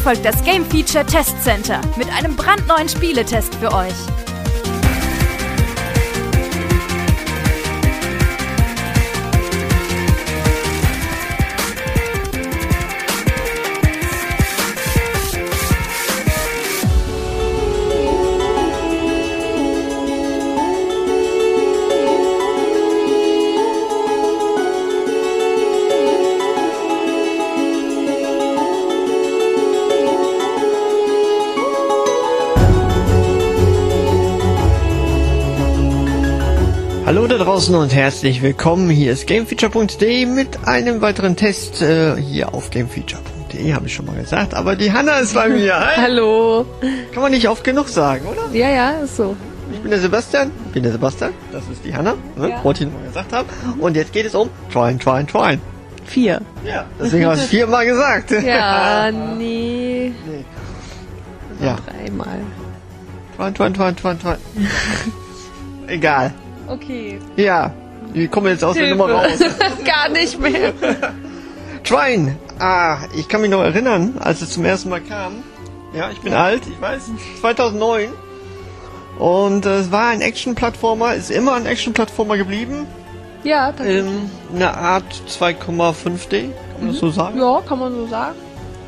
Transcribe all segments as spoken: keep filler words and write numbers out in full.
folgt das Game Feature Test Center mit einem brandneuen Spieletest für euch. Hallo da draußen und herzlich willkommen. Hier ist Gamefeature punkt de mit einem weiteren Test äh, hier auf Gamefeature punkt de, habe ich schon mal gesagt. Aber die Hanna ist bei mir. Hi. Hallo. Kann man nicht oft genug sagen, oder? Ja, ja, ist so. Ich bin der Sebastian. Ich bin der Sebastian. Das ist die Hanna. Ne? Ja. Wollte ich noch mal gesagt haben. Und jetzt geht es um Trine, Trine, Trine. Vier. Ja, deswegen habe ich es viermal gesagt. Ja, nee. nee. Ja. Dreimal. Trine, Trine, Trine, Trine, Trine. Egal. Okay. Ja, wir kommen jetzt aus der Nummer raus. Gar nicht mehr. Trine. Ah, ich kann mich noch erinnern, als es zum ersten Mal kam. Ja, ich bin ja. alt, ich weiß. zweitausendneun. Und äh, es war ein Action-Plattformer, ist immer ein Action-Plattformer geblieben. Ja, tatsächlich. Ähm, eine Art zwei Komma fünf D, kann man mhm. das so sagen? Ja, kann man so sagen.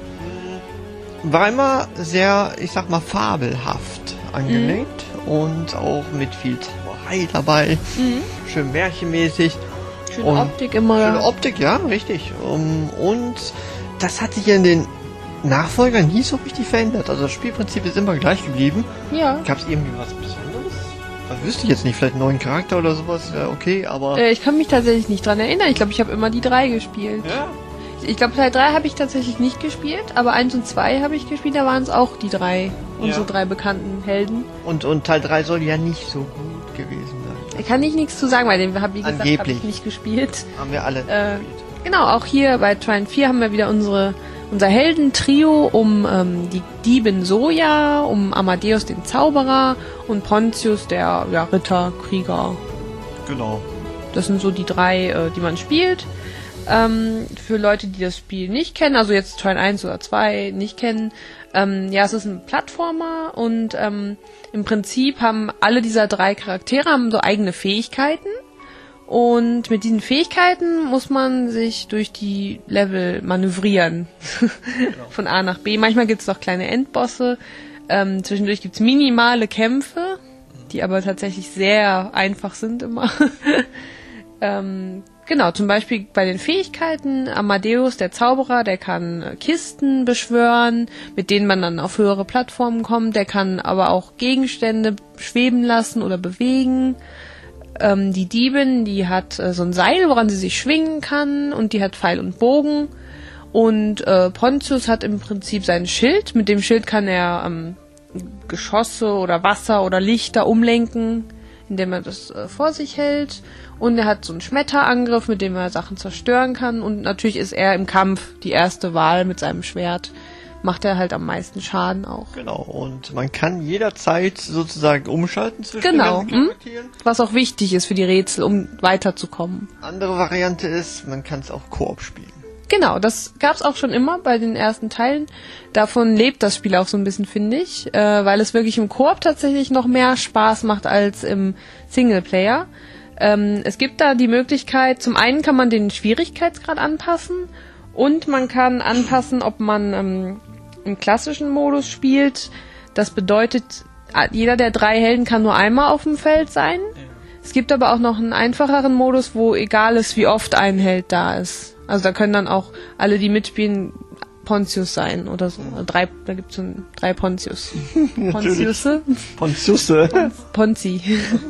War immer sehr, ich sag mal, fabelhaft angelegt mhm. und auch mit viel Zauberei dabei. Mhm. Schön märchenmäßig. Schöne und Optik immer. Schöne Optik, ja, richtig. Um, und das hat sich in den Nachfolgern nie so richtig verändert. Also das Spielprinzip ist immer gleich geblieben. Ja. Gab es irgendwie was Besonderes? Das wüsste ich jetzt nicht. Vielleicht einen neuen Charakter oder sowas. Ja, okay, aber... Äh, ich kann mich tatsächlich nicht dran erinnern. Ich glaube, ich habe immer die drei gespielt. Ja. Ich glaube, Teil drei habe ich tatsächlich nicht gespielt, aber eins und zwei habe ich gespielt, da waren es auch die drei, unsere ja. drei bekannten Helden. Und, und Teil drei soll ja nicht so gut gewesen sein. Da kann ich nichts zu sagen, weil den habe, wie gesagt, Angeblich. habe ich nicht gespielt. Haben wir alle äh, gespielt. Genau, auch hier bei Trine vier haben wir wieder unsere unser Heldentrio um ähm, die Diebin Soja, um Amadeus den Zauberer und Pontius der ja, Ritter, Krieger. Genau. Das sind so die drei, äh, die man spielt. Ähm, für Leute, die das Spiel nicht kennen, also jetzt Trine eins oder zwei nicht kennen, ähm, ja, es ist ein Plattformer und ähm, im Prinzip haben alle dieser drei Charaktere haben so eigene Fähigkeiten und mit diesen Fähigkeiten muss man sich durch die Level manövrieren. Genau. Von A nach B. Manchmal gibt es noch kleine Endbosse, ähm, zwischendurch gibt es minimale Kämpfe, die aber tatsächlich sehr einfach sind immer. ähm, Genau, zum Beispiel bei den Fähigkeiten, Amadeus, der Zauberer, der kann Kisten beschwören, mit denen man dann auf höhere Plattformen kommt, der kann aber auch Gegenstände schweben lassen oder bewegen. Ähm, die Diebin, die hat äh, so ein Seil, woran sie sich schwingen kann und die hat Pfeil und Bogen. Und äh, Pontius hat im Prinzip sein Schild, mit dem Schild kann er ähm, Geschosse oder Wasser oder Lichter umlenken, indem er das äh, vor sich hält. Und er hat so einen Schmetterangriff, mit dem er Sachen zerstören kann. Und natürlich ist er im Kampf die erste Wahl mit seinem Schwert. Macht er halt am meisten Schaden auch. Genau, und man kann jederzeit sozusagen umschalten zwischen genau. den ganzen Charakteren. Was auch wichtig ist für die Rätsel, um weiterzukommen. Andere Variante ist, man kann es auch Koop spielen. Genau, das gab's auch schon immer bei den ersten Teilen. Davon lebt das Spiel auch so ein bisschen, finde ich, äh, weil es wirklich im Koop tatsächlich noch mehr Spaß macht als im Singleplayer. Ähm, es gibt da die Möglichkeit, zum einen kann man den Schwierigkeitsgrad anpassen und man kann anpassen, ob man ähm, im klassischen Modus spielt. Das bedeutet, jeder der drei Helden kann nur einmal auf dem Feld sein. Ja. Es gibt aber auch noch einen einfacheren Modus, wo egal ist, wie oft ein Held da ist. Also da können dann auch alle, die mitspielen, Pontius sein oder so. Also drei, da gibt es so drei Pontius. Pontiusse? Pontiusse. Ponzi.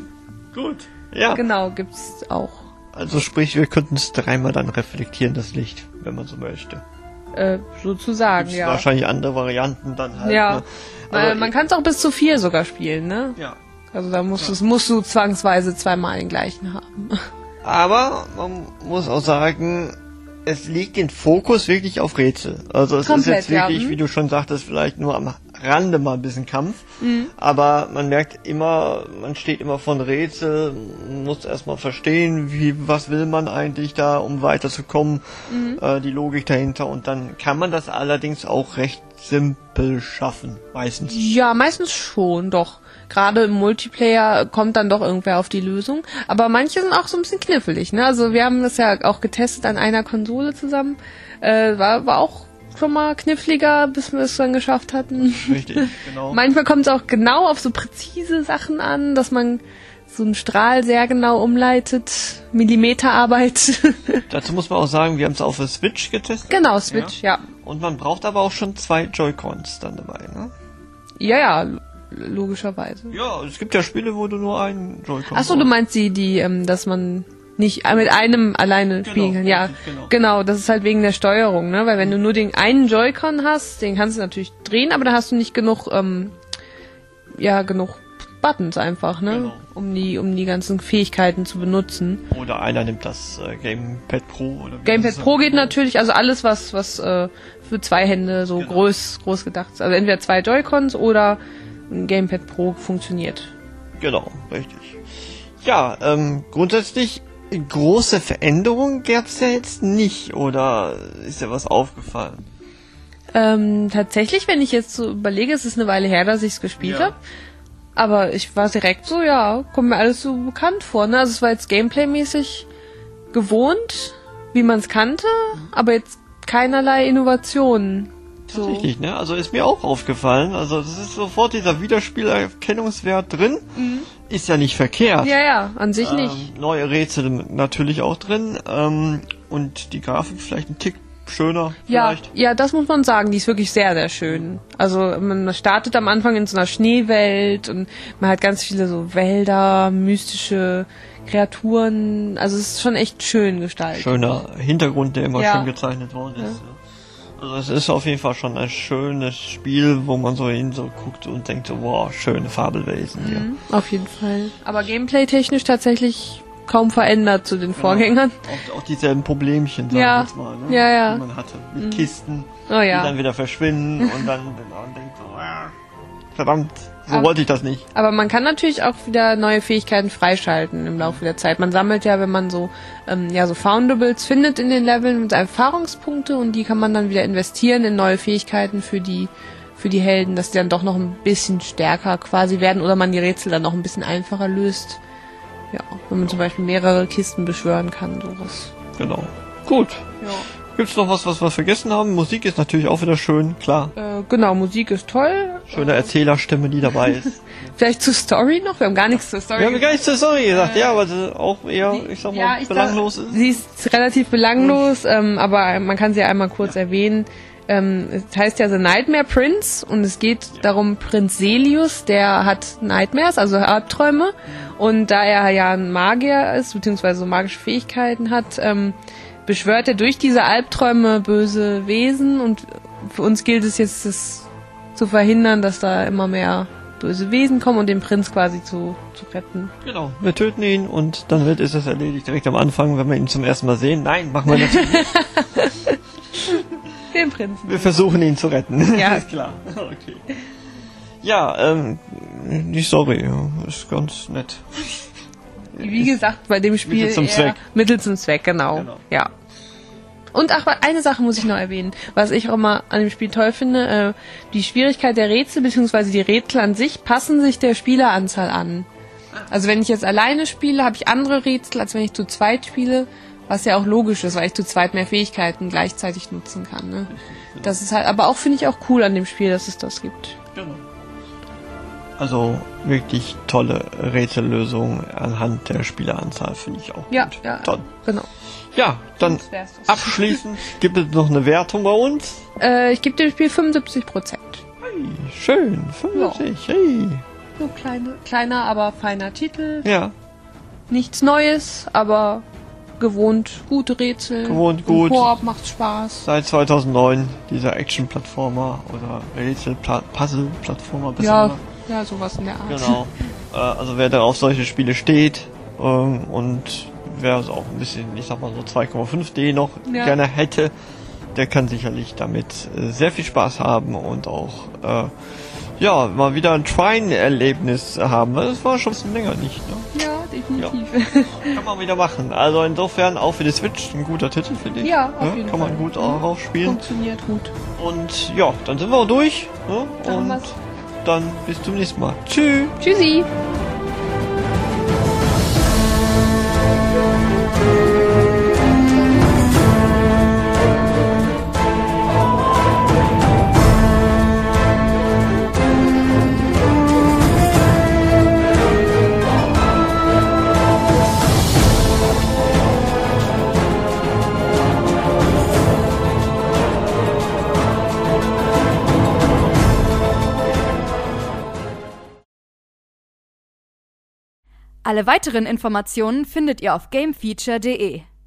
Gut. Ja. Genau, gibt's auch. Also sprich, wir könnten es dreimal dann reflektieren, das Licht, wenn man so möchte. Äh, sozusagen, gibt's ja. wahrscheinlich andere Varianten dann halt. Ja. Ne? Aber äh, man kann es auch bis zu vier sogar spielen, ne? Ja. Also da musst, ja. du, musst du zwangsweise zweimal den gleichen haben. Aber man muss auch sagen, es liegt den Fokus wirklich auf Rätsel. Also es Komplett, ist jetzt wirklich, ja. wie du schon sagtest, vielleicht nur am Rande mal ein bisschen Kampf. Mhm. Aber man merkt immer, man steht immer von Rätsel, muss erstmal verstehen, wie, was will man eigentlich da, um weiterzukommen, mhm. äh, die Logik dahinter. Und dann kann man das allerdings auch recht simpel schaffen, meistens. Ja, meistens schon, doch. Gerade im Multiplayer kommt dann doch irgendwer auf die Lösung. Aber manche sind auch so ein bisschen knifflig, ne? Also wir haben das ja auch getestet an einer Konsole zusammen. Äh, war, war auch schon mal kniffliger, bis wir es dann geschafft hatten. Richtig, genau. Manchmal kommt es auch genau auf so präzise Sachen an, dass man so einen Strahl sehr genau umleitet. Millimeterarbeit. Dazu muss man auch sagen, wir haben es auf der Switch getestet. Genau, Switch, ja. ja. Und man braucht aber auch schon zwei Joy-Cons dann dabei, ne? Ja, ja, logischerweise. Ja, es gibt ja Spiele, wo du nur einen Joy-Con Ach so, du meinst die, die, ähm, dass man nicht mit einem alleine genau, spielen kann. Ja, genau. genau, das ist halt wegen der Steuerung, ne? Weil wenn du nur den einen Joy-Con hast, den kannst du natürlich drehen, aber da hast du nicht genug, ähm, ja, genug Buttons einfach, ne? Genau. Um die, um die ganzen Fähigkeiten zu benutzen. Oder einer nimmt das äh, Gamepad Pro oder wie Gamepad das Pro ist. geht natürlich, also alles was, was äh, für zwei Hände so Genau. groß, groß gedacht ist. Also entweder zwei Joy-Cons oder ein Gamepad Pro funktioniert. Genau, richtig. Ja, ähm, grundsätzlich große Veränderungen gab's ja jetzt nicht, oder ist dir was aufgefallen? Ähm, tatsächlich, wenn ich jetzt so überlege, es ist eine Weile her, dass ich es gespielt Ja. habe. Aber ich war direkt so, ja, kommt mir alles so bekannt vor. Ne? Also es war jetzt Gameplay-mäßig gewohnt, wie man es kannte, aber jetzt keinerlei Innovationen. So. Richtig, ne? Also ist mir auch aufgefallen. Also das ist sofort dieser Wiederspielerkennungswert drin. Mhm. Ist ja nicht verkehrt. Ja, ja, an sich nicht. Ähm, neue Rätsel natürlich auch drin. Ähm, und die Grafik vielleicht ein Tick schöner Ja, vielleicht. ja, das muss man sagen. Die ist wirklich sehr, sehr schön. Also man startet am Anfang in so einer Schneewelt und man hat ganz viele so Wälder, mystische Kreaturen. Also es ist schon echt schön gestaltet. Schöner Hintergrund, der immer Ja. schön gezeichnet worden ist. Ja. Also es ist auf jeden Fall schon ein schönes Spiel, wo man so hin so guckt und denkt so, wow, schöne Fabelwesen hier. Mhm, auf jeden Fall. Aber gameplay-technisch tatsächlich kaum verändert zu den Vorgängern. Auch, auch dieselben Problemchen, sagen Ja. wir jetzt mal, ne? Ja, ja. die man hatte. Mit Kisten, Oh die ja. dann wieder verschwinden und dann man denkt so, ah, verdammt, so Aber- wollte ich das nicht. Aber man kann natürlich auch wieder neue Fähigkeiten freischalten im Laufe der Zeit. Man sammelt ja, wenn man so ähm, ja so Foundables findet in den Leveln mit Erfahrungspunkte und die kann man dann wieder investieren in neue Fähigkeiten für die für die Helden, dass die dann doch noch ein bisschen stärker quasi werden oder man die Rätsel dann noch ein bisschen einfacher löst. Ja, wenn man zum Beispiel mehrere Kisten beschwören kann, sowas. Genau. Gut. Ja. Gibt's noch was, was wir vergessen haben? Musik ist natürlich auch wieder schön, klar. Äh, genau, Musik ist toll. Schöne Erzählerstimme, die dabei ist. Vielleicht zur Story noch? Wir haben gar nichts zur Story Wir haben gar nicht zur Story gesagt, ja, weil sie auch eher, ich sag mal, Ja, ich belanglos sag, ist. Sie ist relativ belanglos, ähm, aber man kann sie ja einmal kurz erwähnen. Ähm, es heißt ja The Nightmare Prince und es geht darum, Prinz Celius, der hat Nightmares, also Albträume. Und da er ja ein Magier ist, beziehungsweise so magische Fähigkeiten hat, ähm, beschwört er durch diese Albträume böse Wesen. Und für uns gilt es jetzt, das zu verhindern, dass da immer mehr böse Wesen kommen und den Prinz quasi zu, zu retten. Genau, wir töten ihn und dann wird ist es erledigt direkt am Anfang, wenn wir ihn zum ersten Mal sehen. Nein, machen wir natürlich nicht. Den Prinzen. Wir versuchen ihn zu retten. Ja. Ist klar. Okay. Ja, ähm, die Story ja, ist ganz nett. Wie gesagt, bei dem Spiel Mittel zum eher Zweck. Mittel zum Zweck, genau. Genau. Ja. Und ach, eine Sache muss ich noch erwähnen, was ich auch mal an dem Spiel toll finde, äh, die Schwierigkeit der Rätsel bzw. die Rätsel an sich passen sich der Spieleranzahl an. Also wenn ich jetzt alleine spiele, habe ich andere Rätsel, als wenn ich zu zweit spiele, was ja auch logisch ist, weil ich zu zweit mehr Fähigkeiten gleichzeitig nutzen kann. Ne? Das ist halt, aber auch finde ich auch cool an dem Spiel, dass es das gibt. Genau. Also wirklich tolle Rätsellösung anhand der Spieleranzahl, finde ich auch Ja, gut. ja, Toll. genau. Ja, dann Das wär's das. abschließend gibt es noch eine Wertung bei uns. Äh, ich gebe dem Spiel fünfundsiebzig Prozent. Hey, schön, fünfundsiebzig, hey. So kleine, kleiner, aber feiner Titel. Ja, Nichts Neues, aber gewohnt gute Rätsel. Gewohnt Im gut. Koop macht Spaß. seit zweitausendneun dieser Action-Plattformer oder Rätsel-Puzzle-Plattformer. Ja, ja, sowas in der Art. Genau. äh, also wer da auf solche Spiele steht ähm, und wer also auch ein bisschen, ich sag mal so zwei Komma fünf D noch Ja. gerne hätte, der kann sicherlich damit äh, sehr viel Spaß haben und auch äh, ja, mal wieder ein Trine-Erlebnis haben. Das war schon ein bisschen länger nicht, ne? Ja, definitiv. definitiv. Ja. Kann man wieder machen. Also insofern auch für die Switch ein guter Titel, finde ich. Ja, auf ja, jeden kann Fall. man gut auch aufspielen. Funktioniert gut. Und ja, dann sind wir auch durch. Ne? Dann haben Und wir's. dann bis zum nächsten Mal. Tschüss. Tschüssi. Alle weiteren Informationen findet ihr auf gamefeature punkt de.